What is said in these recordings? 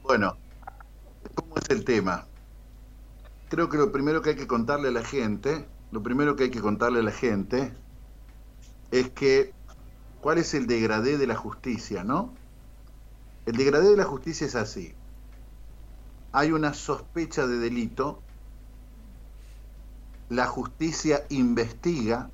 Bueno, ¿cómo es el tema? Creo que lo primero que hay que contarle a la gente, es que cuál es el degradé de la justicia, ¿no? El degradé de la justicia es así. Hay una sospecha de delito, la justicia investiga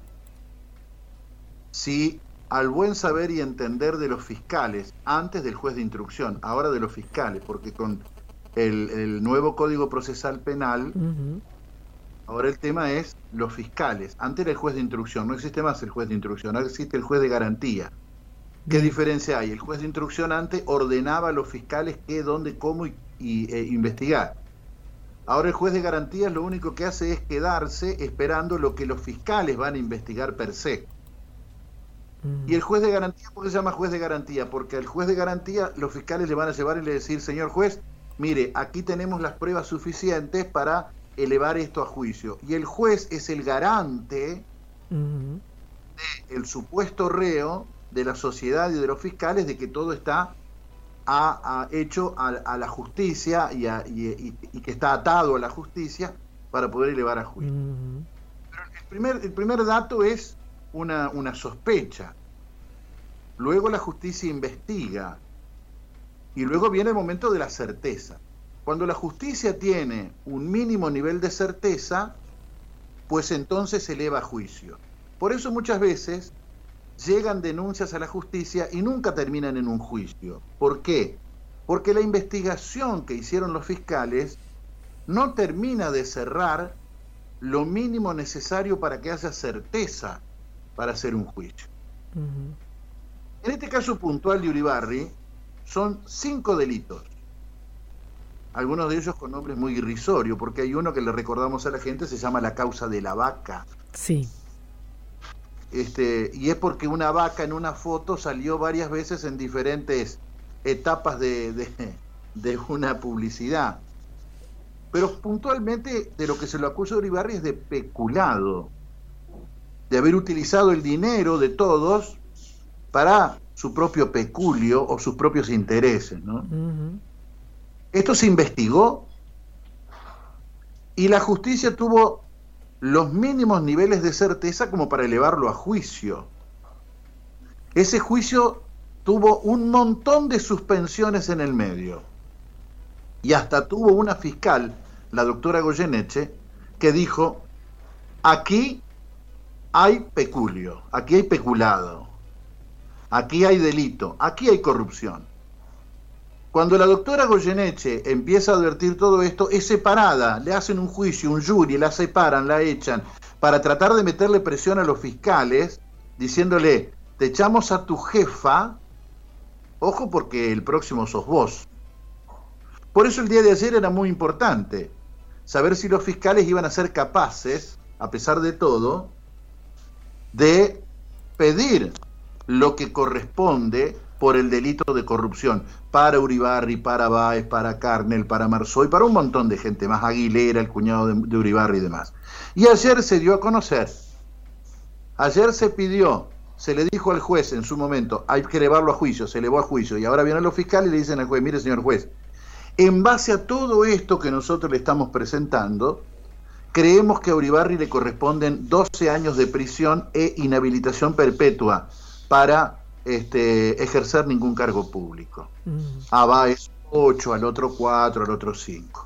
si al buen saber y entender de los fiscales, antes del juez de instrucción, ahora de los fiscales, porque con el nuevo Código Procesal Penal, ahora el tema es los fiscales. Antes era el juez de instrucción, no existe más el juez de instrucción, ahora existe el juez de garantía. ¿Qué Bien. diferencia hay? El juez de instrucción antes ordenaba a los fiscales qué, dónde, cómo investigar. Ahora el juez de garantías lo único que hace es quedarse esperando lo que los fiscales van a investigar per se. Y el juez de garantía, ¿por qué se llama juez de garantía? Porque al juez de garantía los fiscales le van a llevar y le decir, señor juez, mire, aquí tenemos las pruebas suficientes para elevar esto a juicio. Y el juez es el garante del supuesto reo, de la sociedad y de los fiscales, de que todo está hecho a la justicia y que está atado a la justicia para poder elevar a juicio. Pero el primer dato es una sospecha. Luego la justicia investiga y luego viene el momento de la certeza. Cuando la justicia tiene un mínimo nivel de certeza, pues entonces se eleva a juicio. Por eso muchas veces llegan denuncias a la justicia y nunca terminan en un juicio. ¿Por qué? Porque la investigación que hicieron los fiscales no termina de cerrar lo mínimo necesario para que haya certeza para hacer un juicio. En este caso puntual de Uribarri, son 5 delitos. Algunos de ellos con nombres muy irrisorios, porque hay uno que le recordamos a la gente, se llama la causa de la vaca. Sí. Y es porque una vaca en una foto salió varias veces en diferentes etapas de una publicidad. Pero puntualmente de lo que se lo acusa a Uribarri es de peculado, de haber utilizado el dinero de todos para su propio peculio o sus propios intereses, ¿no? Esto se investigó y la justicia tuvo los mínimos niveles de certeza como para elevarlo a juicio. Ese juicio tuvo un montón de suspensiones en el medio y hasta tuvo una fiscal, la doctora Goyeneche, que dijo, aquí hay peculio, aquí hay peculado, aquí hay delito, aquí hay corrupción. Cuando la doctora Goyeneche empieza a advertir todo esto, es separada, le hacen un juicio, un jury, la separan, la echan, para tratar de meterle presión a los fiscales, diciéndole, te echamos a tu jefa, ojo porque el próximo sos vos. Por eso el día de ayer era muy importante, saber si los fiscales iban a ser capaces, a pesar de todo, de pedir lo que corresponde por el delito de corrupción, para Uribarri, para Báez, para Carnel, para Marzoy, para un montón de gente más, Aguilera, el cuñado de Uribarri y demás. Y ayer se dio a conocer, ayer se pidió, se le dijo al juez en su momento, hay que elevarlo a juicio, se elevó a juicio, y ahora vienen los fiscales y le dicen al juez, mire señor juez, en base a todo esto que nosotros le estamos presentando, creemos que a Uribarri le corresponden 12 años de prisión e inhabilitación perpetua para ejercer ningún cargo público. A Báez 8, al otro 4, al otro 5.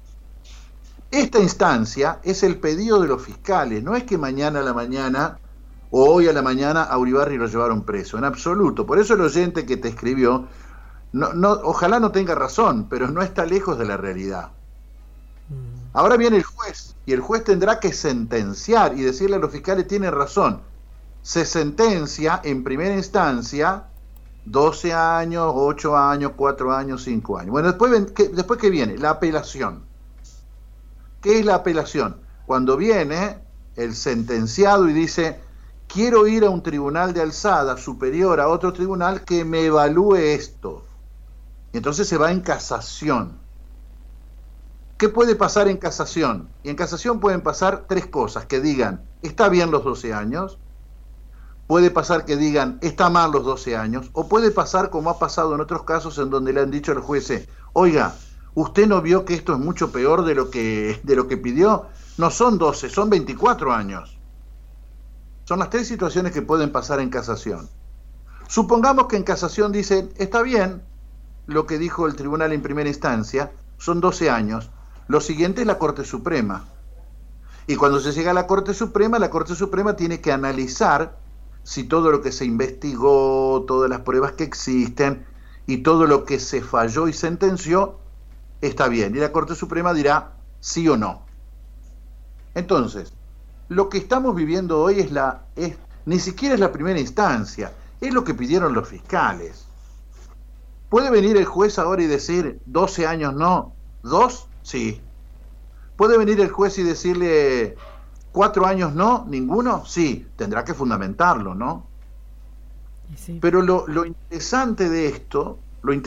Esta instancia es el pedido de los fiscales, no es que mañana a la mañana o hoy a la mañana a Uribarri lo llevaron preso, en absoluto. Por eso el oyente que te escribió, ojalá no tenga razón, pero no está lejos de la realidad. Ahora viene el juez, y el juez tendrá que sentenciar y decirle a los fiscales, tienen razón. Se sentencia en primera instancia 12 años, 8 años, 4 años, 5 años. Bueno, después ¿qué viene? La apelación. ¿Qué es la apelación? Cuando viene el sentenciado y dice, quiero ir a un tribunal de alzada superior a otro tribunal que me evalúe esto. Y entonces se va en casación. ¿Qué puede pasar en casación? Y en casación pueden pasar 3 cosas, que digan, está bien los 12 años, puede pasar que digan, está mal los 12 años, o puede pasar como ha pasado en otros casos en donde le han dicho al juez, oiga, ¿usted no vio que esto es mucho peor de lo que pidió? No son 12, son 24 años. Son las tres situaciones que pueden pasar en casación. Supongamos que en casación dicen, está bien lo que dijo el tribunal en primera instancia, son 12 años. Lo siguiente es la Corte Suprema. Y cuando se llega a la Corte Suprema tiene que analizar si todo lo que se investigó, todas las pruebas que existen y todo lo que se falló y sentenció está bien. Y la Corte Suprema dirá sí o no. Entonces, lo que estamos viviendo hoy ni siquiera es la primera instancia, es lo que pidieron los fiscales. ¿Puede venir el juez ahora y decir 12 años no, 2? Sí. ¿Puede venir el juez y decirle 4 años no, ninguno? Sí, tendrá que fundamentarlo, ¿no? Sí. Pero lo interesante de esto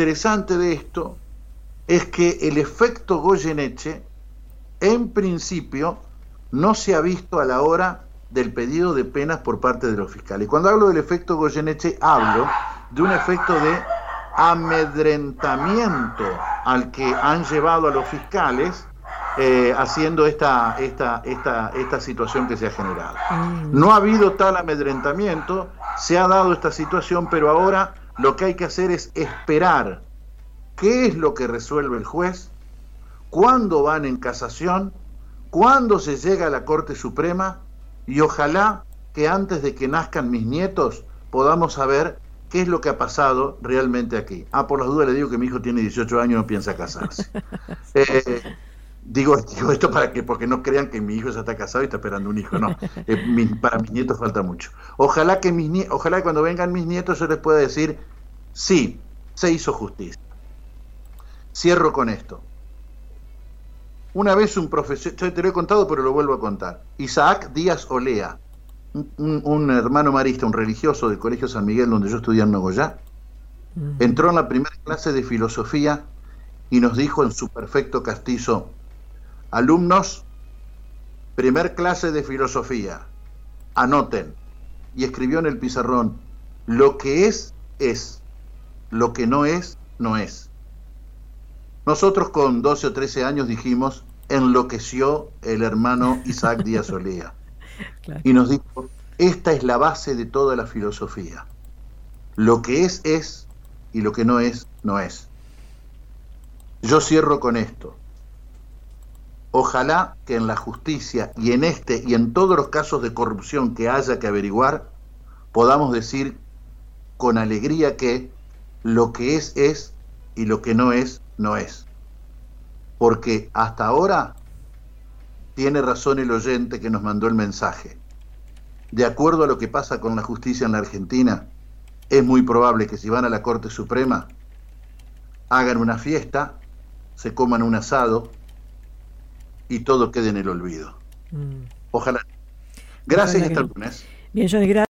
es que el efecto Goyeneche, en principio, no se ha visto a la hora del pedido de penas por parte de los fiscales. Cuando hablo del efecto Goyeneche, hablo de un efecto de amedrentamiento al que han llevado a los fiscales haciendo esta situación que se ha generado. No ha habido tal amedrentamiento, se ha dado esta situación, pero ahora lo que hay que hacer es esperar qué es lo que resuelve el juez, cuándo van en casación, cuándo se llega a la Corte Suprema, y ojalá que antes de que nazcan mis nietos podamos saber qué es lo que ha pasado realmente aquí. Por las dudas le digo que mi hijo tiene 18 años y no piensa casarse. Digo esto porque no crean que mi hijo ya está casado y está esperando un hijo, no. Para mis nietos falta mucho. Ojalá que cuando vengan mis nietos yo les pueda decir, sí, se hizo justicia. Cierro con esto. Una vez un profesor, yo te lo he contado pero lo vuelvo a contar, Isaac Díaz Olea, un hermano marista, un religioso del Colegio San Miguel donde yo estudié en Nogoyá, entró en la primera clase de filosofía y nos dijo en su perfecto castizo, alumnos, primer clase de filosofía, anoten, y escribió en el pizarrón, lo que es, lo que no es, no es. Nosotros con 12 o 13 años dijimos, enloqueció el hermano Isaac Díaz Olea. Claro. Y nos dijo, esta es la base de toda la filosofía. Lo que es, y lo que no es, no es. Yo cierro con esto. Ojalá que en la justicia y en este y en todos los casos de corrupción que haya que averiguar, podamos decir con alegría que lo que es y lo que no es, no es. Porque hasta ahora tiene razón el oyente que nos mandó el mensaje. De acuerdo a lo que pasa con la justicia en la Argentina, es muy probable que si van a la Corte Suprema, hagan una fiesta, se coman un asado y todo quede en el olvido. Ojalá. Gracias y hasta el lunes. Bien, Johnny, gracias.